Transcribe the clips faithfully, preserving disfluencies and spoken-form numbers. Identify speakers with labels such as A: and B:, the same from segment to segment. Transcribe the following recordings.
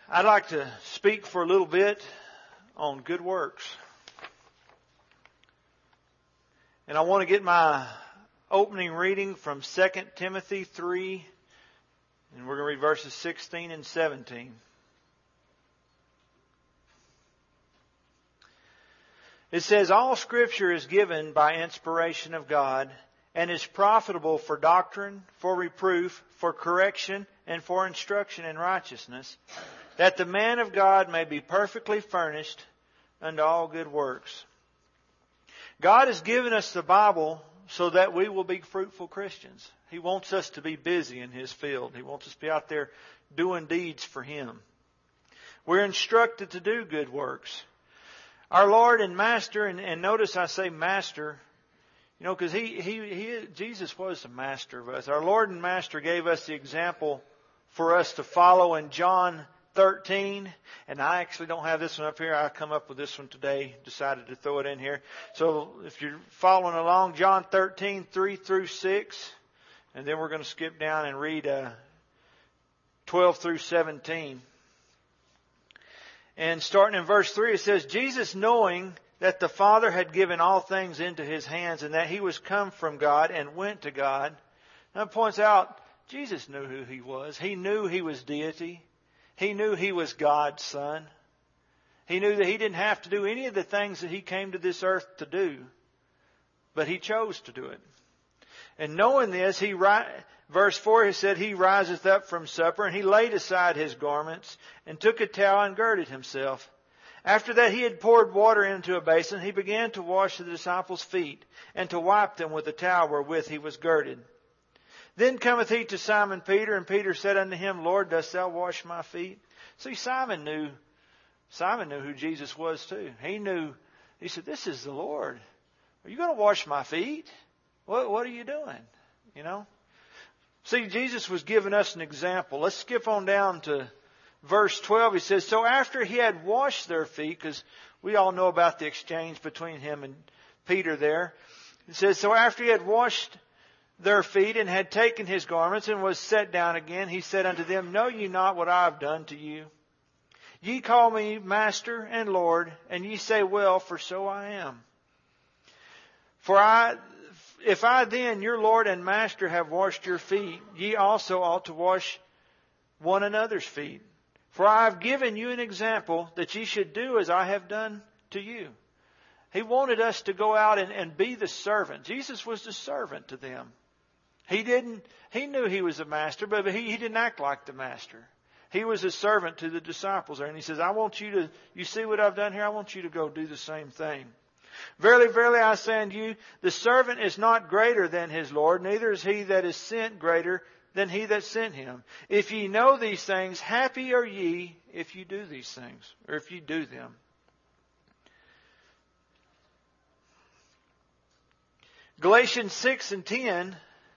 A: I'd like to speak for a little bit on good works. And I want to get my opening reading from Second Timothy three, and we're going to read verses sixteen and seventeen. It says, "All Scripture is given by inspiration of God, and is profitable for doctrine, for reproof, for correction, and for instruction in righteousness, that the man of God may be perfectly furnished unto all good works." God has given us the Bible so that we will be fruitful Christians. He wants us to be busy in His field. He wants us to be out there doing deeds for Him. We're instructed to do good works. Our Lord and Master, and, and notice I say Master, you know, because he, he, he, Jesus was the Master of us. Our Lord and Master gave us the example for us to follow in John thirteen, and I actually don't have this one up here. I come up with this one today, decided to throw it in here. So if you're following along, John thirteen, three through six, and then we're going to skip down and read uh, twelve through seventeen. And starting in verse three, it says, "Jesus, knowing that the Father had given all things into His hands, and that He was come from God and went to God." Now it points out, Jesus knew who He was. He knew He was deity. He knew He was God's Son. He knew that He didn't have to do any of the things that He came to this earth to do. But He chose to do it. And knowing this, He, verse four, He said, "He riseth up from supper, and He laid aside His garments, and took a towel and girded Himself. After that He had poured water into a basin, He began to wash the disciples' feet, and to wipe them with the towel wherewith He was girded. Then cometh He to Simon Peter, and Peter said unto Him, Lord, dost Thou wash my feet?" See, Simon knew, Simon knew who Jesus was too. He knew, he said, "This is the Lord. Are you going to wash my feet? What, what are you doing?" You know? See, Jesus was giving us an example. Let's skip on down to verse twelve. He says, "So after He had washed their feet," because we all know about the exchange between Him and Peter there. It says, "So after He had washed their feet, and had taken His garments, and was set down again, He said unto them, Know ye not what I have done to you? Ye call me Master and Lord, and ye say, Well, for so I am. For I, if I then, your Lord and Master, have washed your feet, ye also ought to wash one another's feet. For I have given you an example, that ye should do as I have done to you." He wanted us to go out and, and be the servant. Jesus was the servant to them. He didn't, he knew He was a master, but he, he didn't act like the master. He was a servant to the disciples there. And He says, I want you to, you see what I've done here? I want you to go do the same thing. "Verily, verily, I say unto you, the servant is not greater than his Lord, neither is he that is sent greater than he that sent him. If ye know these things, happy are ye if you do these things," or if you do them. Galatians six and ten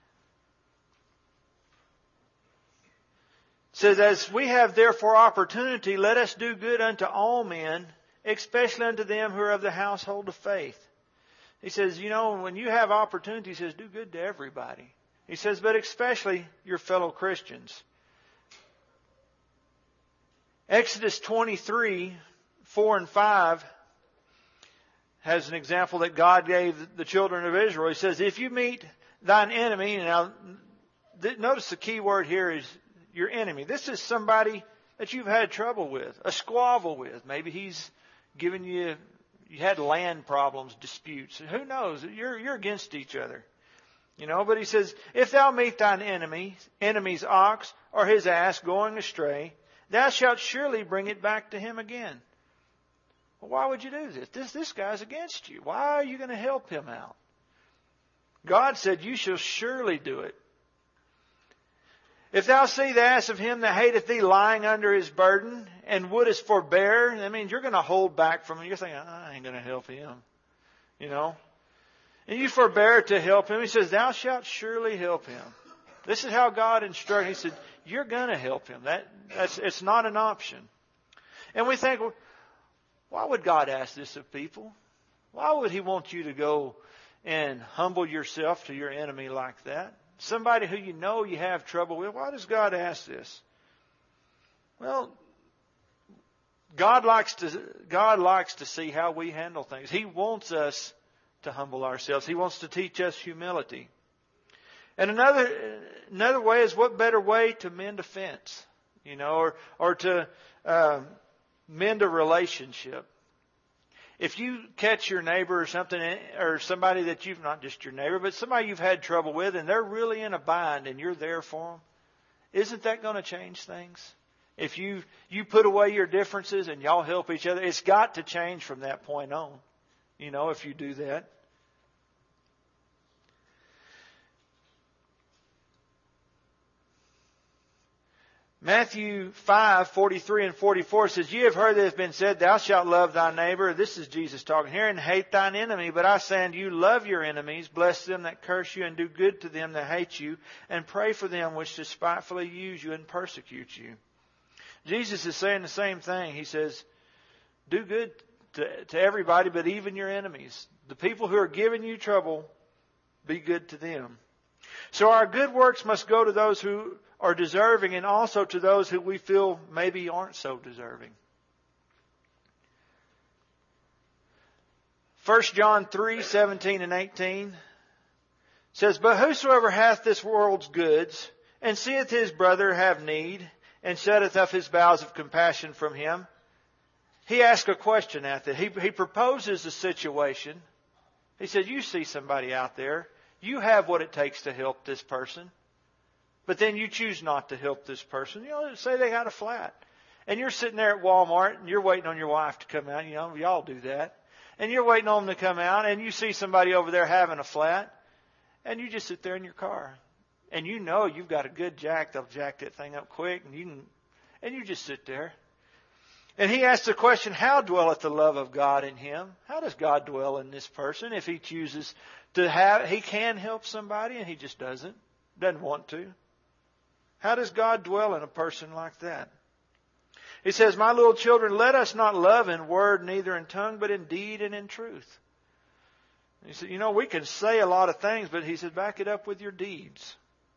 A: says, "As we have therefore opportunity, let us do good unto all men, especially unto them who are of the household of faith." He says, you know, when you have opportunity, He says, do good to everybody. He says, but especially your fellow Christians. Exodus twenty-three, four and five has an example that God gave the children of Israel. He says, "If you meet thine enemy," and now notice the key word here is your enemy. This is somebody that you've had trouble with, a squabble with. Maybe he's given you, you had land problems, disputes. Who knows? You're, you're against each other. You know, but He says, "If thou meet thine enemy, enemy's ox or his ass going astray, thou shalt surely bring it back to him again." Well, why would you do this? This, this guy's against you. Why are you going to help him out? God said, "You shall surely do it." "If thou see the ass of him that hateth thee lying under his burden, and wouldest forbear," that means you're going to hold back from him. You're thinking, I ain't going to help him. You know? And you forbear to help him. He says, "Thou shalt surely help him." This is how God instructed. He said, you're going to help him. That, that's, it's not an option. And we think, well, why would God ask this of people? Why would He want you to go and humble yourself to your enemy like that? Somebody who you know you have trouble with. Why does God ask this? Well, God likes to, God likes to see how we handle things. He wants us to humble ourselves. He wants to teach us humility. And another, another way is, what better way to mend a fence, you know, or, or to, uh, mend a relationship. If you catch your neighbor or something, or somebody that you've, not just your neighbor, but somebody you've had trouble with, and they're really in a bind and you're there for them, isn't that going to change things? If you, you put away your differences and y'all help each other, it's got to change from that point on, you know, if you do that. Matthew five, forty-three and forty-four says, "Ye have heard that it has been said, Thou shalt love thy neighbor." This is Jesus talking here. "And hate thine enemy. But I say unto you, love your enemies, bless them that curse you, and do good to them that hate you, and pray for them which despitefully use you and persecute you." Jesus is saying the same thing. He says, do good to, to everybody, but even your enemies. The people who are giving you trouble, be good to them. So our good works must go to those who are deserving, and also to those who we feel maybe aren't so deserving. First John three, seventeen and eighteen says, "But whosoever hath this world's goods, and seeth his brother have need, and shutteth up his bowels of compassion from him," he asks a question at that. He, he proposes a situation. He said, you see somebody out there. You have what it takes to help this person. But then you choose not to help this person. You know, say they got a flat. And you're sitting there at Walmart and you're waiting on your wife to come out. You know, we all do that. And you're waiting on them to come out, and you see somebody over there having a flat. And you just sit there in your car. And you know you've got a good jack. They'll jack that thing up quick. And you can, and you just sit there. And he asks the question, how dwelleth the love of God in him? How does God dwell in this person if he chooses to have, he can help somebody and he just doesn't, doesn't want to? How does God dwell in a person like that? He says, "My little children, let us not love in word, neither in tongue, but in deed and in truth." He said, you know, we can say a lot of things, but he said, back it up with your deeds.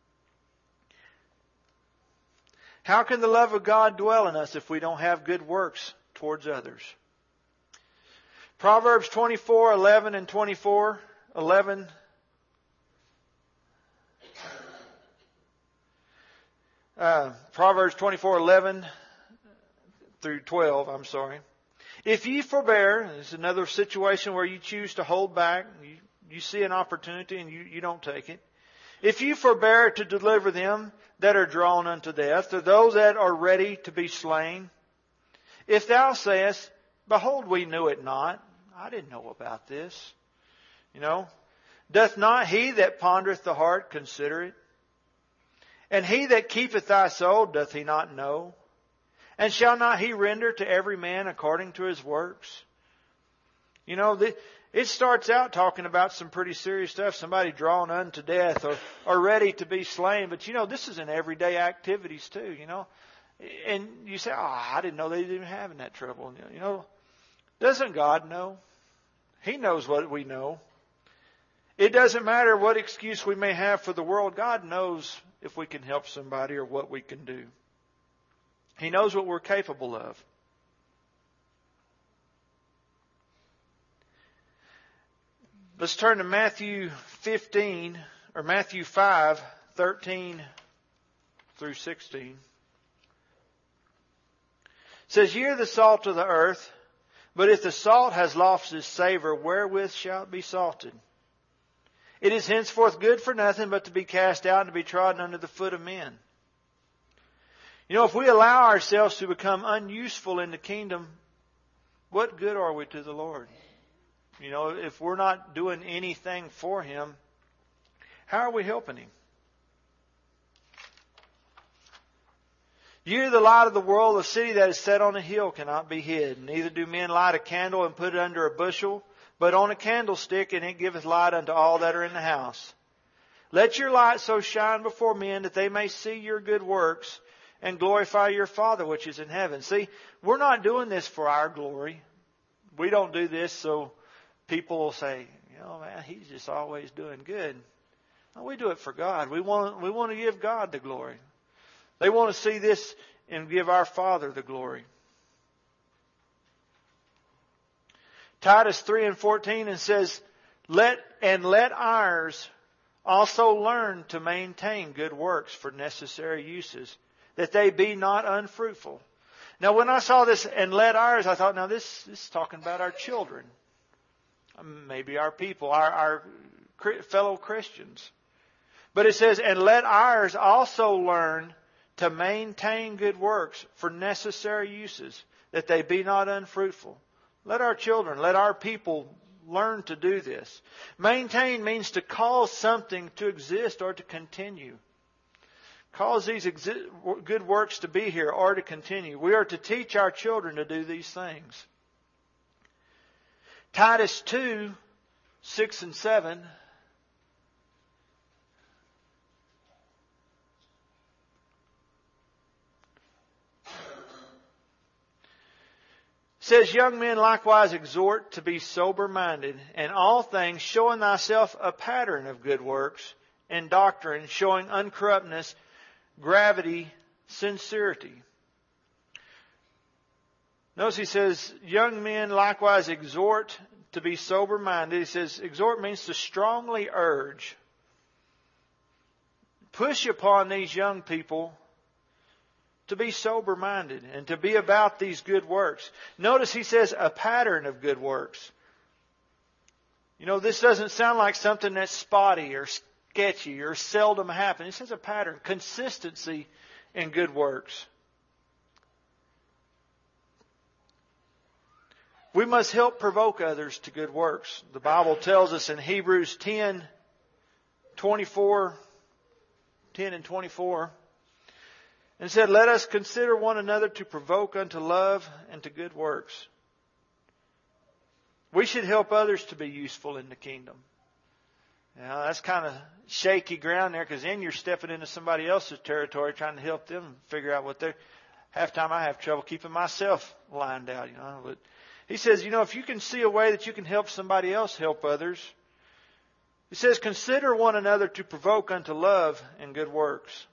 A: How can the love of God dwell in us if we don't have good works towards others? Proverbs twenty-four, eleven and twenty-four, eleven. Uh, Proverbs twenty-four, eleven through twelve, I'm sorry. "If ye forbear," this is another situation where you choose to hold back. You, you see an opportunity and you, you don't take it. "If ye forbear to deliver them that are drawn unto death, or those that are ready to be slain. If thou sayest, Behold, we knew it not." I didn't know about this. You know, "Doth not he that pondereth the heart consider it? And he that keepeth thy soul, doth he not know? And shall not he render to every man according to his works?" You know, the, it starts out talking about some pretty serious stuff. Somebody drawn unto death or, or ready to be slain. But you know, this is in everyday activities too, you know. And you say, "Oh, I didn't know they didn't even having that trouble." You know, doesn't God know? He knows what we know. It doesn't matter what excuse we may have for the world. God knows if we can help somebody or what we can do. He knows what we're capable of. Let's turn to Matthew fifteen, or Matthew five, thirteen through sixteen. It says, "Ye are the salt of the earth, but if the salt has lost its savor, wherewith shall it be salted? It is henceforth good for nothing but to be cast out and to be trodden under the foot of men." You know, if we allow ourselves to become unuseful in the kingdom, what good are we to the Lord? You know, if we're not doing anything for Him, how are we helping Him? "You are the light of the world. A city that is set on a hill cannot be hid. Neither do men light a candle and put it under a bushel, but on a candlestick, and it giveth light unto all that are in the house. Let your light so shine before men that they may see your good works and glorify your Father which is in heaven." See, we're not doing this for our glory. We don't do this so people will say, you know, man, he's just always doing good. No, we do it for God. We want, we want to give God the glory. They want to see this and give our Father the glory. Titus three and fourteen and says, let, and let ours also learn to maintain good works for necessary uses, that they be not unfruitful. Now when I saw this, and let ours, I thought, now this, this is talking about our children. Maybe our people, our, our fellow Christians. But it says, and let ours also learn to maintain good works for necessary uses, that they be not unfruitful. Let our children, let our people learn to do this. Maintain means to cause something to exist or to continue. Cause these exi- good works to be here or to continue. We are to teach our children to do these things. Titus two, six and seven. Says, young men likewise exhort to be sober-minded, and all things showing thyself a pattern of good works, and doctrine showing uncorruptness, gravity, sincerity. Notice he says, young men likewise exhort to be sober-minded. He says, exhort means to strongly urge. Push upon these young people to be sober-minded and to be about these good works. Notice he says a pattern of good works. You know, this doesn't sound like something that's spotty or sketchy or seldom happen. He says a pattern, consistency in good works. We must help provoke others to good works. The Bible tells us in Hebrews ten, twenty-four, ten and twenty-four, and said, let us consider one another to provoke unto love and to good works. We should help others to be useful in the kingdom. Now, that's kind of shaky ground there, because then you're stepping into somebody else's territory trying to help them figure out what they're... Half time I have trouble keeping myself lined out, you know. But he says, you know, if you can see a way that you can help somebody else help others, he says, consider one another to provoke unto love and good works.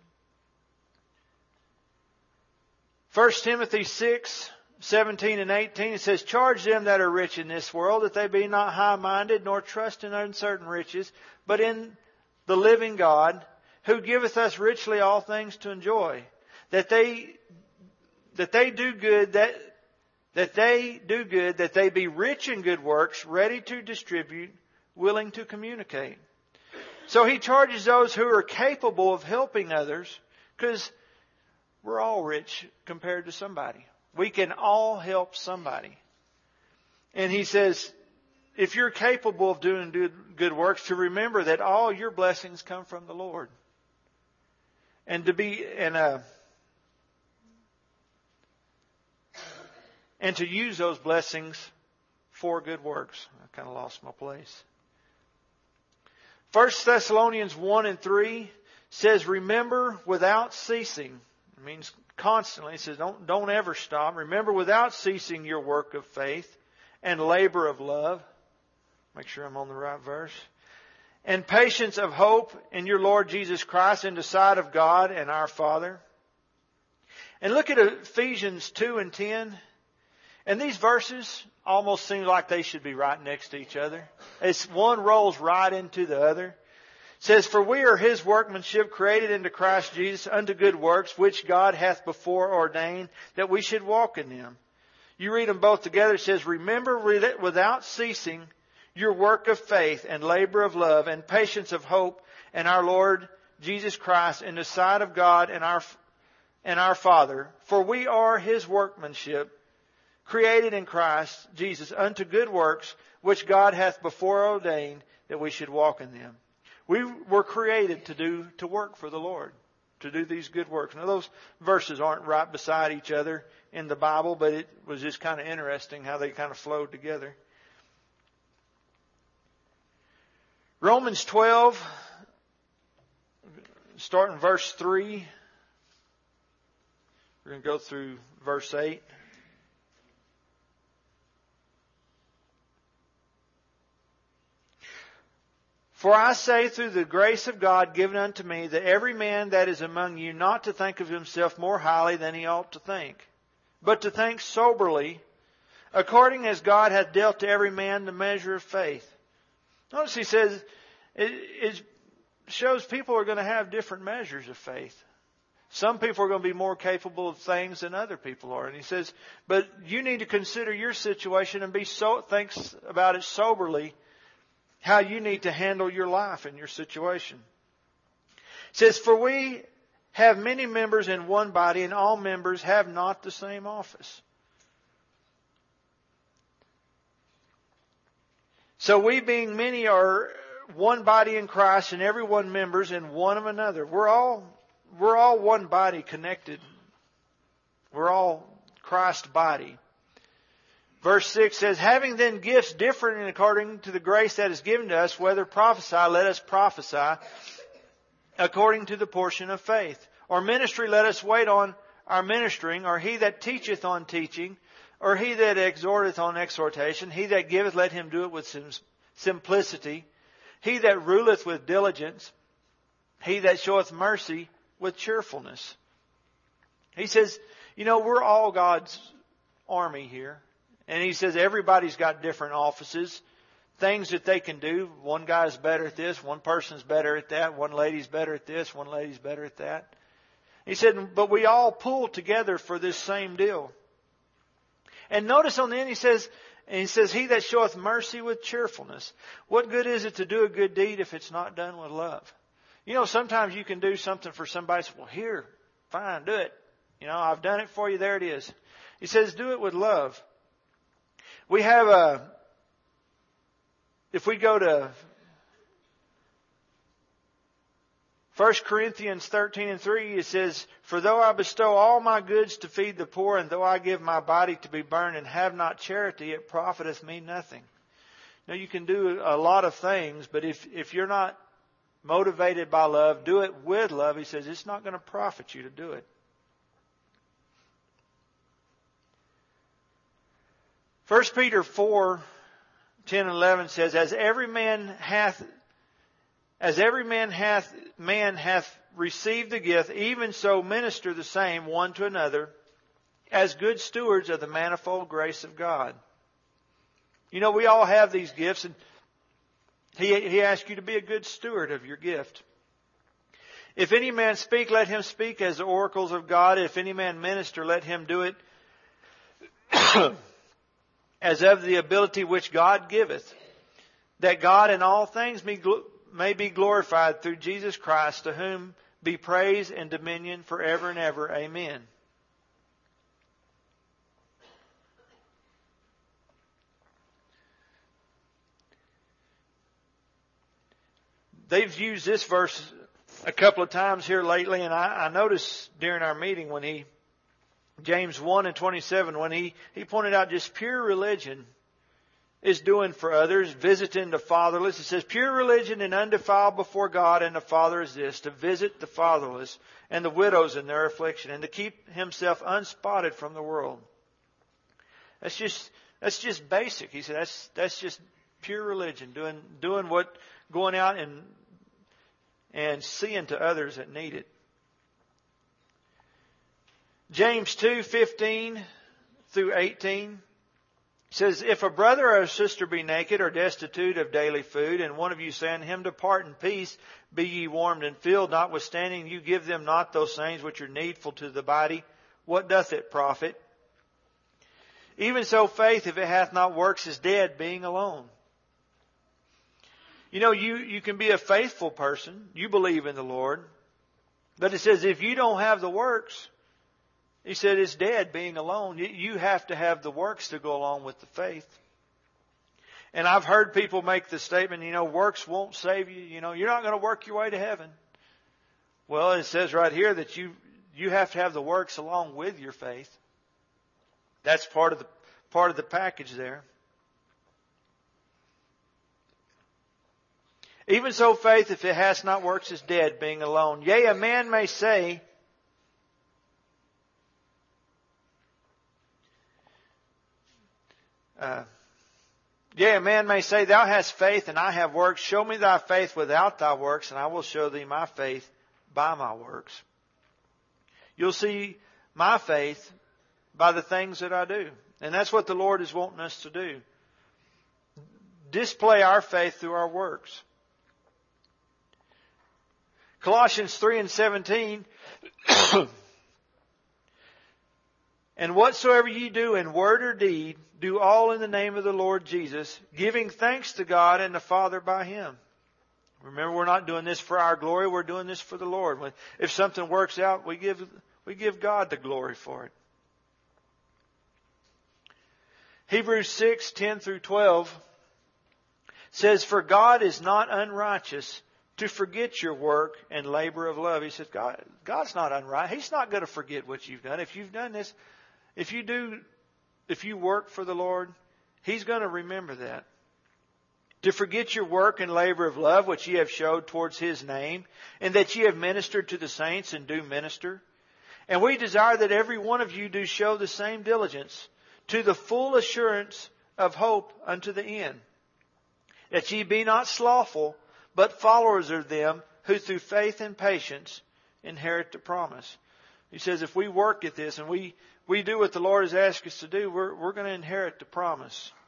A: First Timothy six, seventeen and eighteen, it says, charge them that are rich in this world, that they be not high-minded, nor trust in uncertain riches, but in the living God, who giveth us richly all things to enjoy. That they, that they do good, that, that they do good, that they be rich in good works, ready to distribute, willing to communicate. So he charges those who are capable of helping others, because we're all rich compared to somebody. We can all help somebody. And he says, if you're capable of doing good works, to remember that all your blessings come from the Lord. And to be in a, and to use those blessings for good works. I kind of lost my place. First Thessalonians one and three says, remember without ceasing. It means constantly. It says don't, don't ever stop. Remember without ceasing your work of faith and labor of love. Make sure I'm on the right verse. And patience of hope in your Lord Jesus Christ in the sight of God and our Father. And look at Ephesians two and ten. And these verses almost seem like they should be right next to each other. It's one rolls right into the other. It says, for we are His workmanship, created into Christ Jesus unto good works, which God hath before ordained that we should walk in them. You read them both together. It says, remember without ceasing your work of faith and labor of love and patience of hope in our Lord Jesus Christ in the sight of God and our, and our Father. For we are His workmanship, created in Christ Jesus unto good works, which God hath before ordained that we should walk in them. We were created to do, to work for the Lord, to do these good works. Now those verses aren't right beside each other in the Bible, but it was just kind of interesting how they kind of flowed together. Romans twelve, starting verse three. We're going to go through verse eight. For I say through the grace of God given unto me, that every man that is among you not to think of himself more highly than he ought to think, but to think soberly, according as God hath dealt to every man the measure of faith. Notice he says, it, it shows people are going to have different measures of faith. Some people are going to be more capable of things than other people are. And he says, but you need to consider your situation and be so, think about it soberly, how you need to handle your life and your situation. It says, for we have many members in one body, and all members have not the same office. So we being many are one body in Christ, and every one members in one of another. We're all, we're all one body connected. We're all Christ's body. Verse six says, having then gifts different according to the grace that is given to us, whether prophesy, let us prophesy according to the portion of faith. Or ministry, let us wait on our ministering. Or he that teacheth on teaching. Or he that exhorteth on exhortation. He that giveth, let him do it with simplicity. He that ruleth with diligence. He that showeth mercy with cheerfulness. He says, you know, we're all God's army here. And he says everybody's got different offices. Things that they can do. One guy's better at this. One person's better at that. One lady's better at this. One lady's better at that. He said, but we all pull together for this same deal. And notice on the end he says, and he says, he that showeth mercy with cheerfulness. What good is it to do a good deed if it's not done with love? You know, sometimes you can do something for somebody. Well, here, fine, do it. You know, I've done it for you. There it is. He says, do it with love. We have a, if we go to First Corinthians thirteen and three, it says, for though I bestow all my goods to feed the poor, and though I give my body to be burned and have not charity, it profiteth me nothing. Now you can do a lot of things, but if, if you're not motivated by love, do it with love. He says it's not going to profit you to do it. First Peter four, ten and eleven says, as every man hath As every man hath, man hath received the gift, even so minister the same one to another, as good stewards of the manifold grace of God. You know, we all have these gifts, and he, he asks you to be a good steward of your gift. If any man speak, let him speak as the oracles of God. If any man minister, let him do it as of the ability which God giveth, that God in all things may glorify, may be glorified through Jesus Christ, to whom be praise and dominion forever and ever. Amen. They've used this verse a couple of times here lately, and I, I noticed during our meeting when he, James one and twenty-seven, when he, he pointed out just pure religion is doing for others, visiting the fatherless. It says, pure religion and undefiled before God and the Father is this, to visit the fatherless and the widows in their affliction, and to keep himself unspotted from the world. That's just, that's just basic. He said, that's, that's just pure religion, doing, doing what, going out and, and seeing to others that need it. James two, fifteen through eighteen. It says, if a brother or a sister be naked or destitute of daily food, and one of you say unto him, depart in peace, be ye warmed and filled, notwithstanding you give them not those things which are needful to the body, what doth it profit? Even so faith, if it hath not works, is dead, being alone. You know, you, you can be a faithful person, you believe in the Lord, but it says if you don't have the works, he said it's dead, being alone. You have to have the works to go along with the faith. And I've heard people make the statement, you know, works won't save you. You know, you're not going to work your way to heaven. Well, it says right here that you, you have to have the works along with your faith. That's part of the, part of the package there. Even so faith, if it has not works, is dead, being alone. Yea, a man may say, Uh, yea, a man may say, thou hast faith and I have works. Show me thy faith without thy works, and I will show thee my faith by my works. You'll see my faith by the things that I do. And that's what the Lord is wanting us to do. Display our faith through our works. Colossians three and seventeen. And whatsoever ye do in word or deed, do all in the name of the Lord Jesus, giving thanks to God and the Father by Him. Remember, we're not doing this for our glory. We're doing this for the Lord. If something works out, we give, we give God the glory for it. Hebrews six, ten through twelve says, For God is not unrighteous to forget your work and labor of love. He says, God, God's not unrighteous. He's not going to forget what you've done. If you've done this, if you do, if you work for the Lord, He's going to remember that. To forget your work and labor of love, which ye have showed towards His name, and that ye have ministered to the saints and do minister. And we desire that every one of you do show the same diligence to the full assurance of hope unto the end. That ye be not slothful, but followers of them who through faith and patience inherit the promise. He says if we work at this and we, we do what the Lord has asked us to do, we're, we're going to inherit the promise.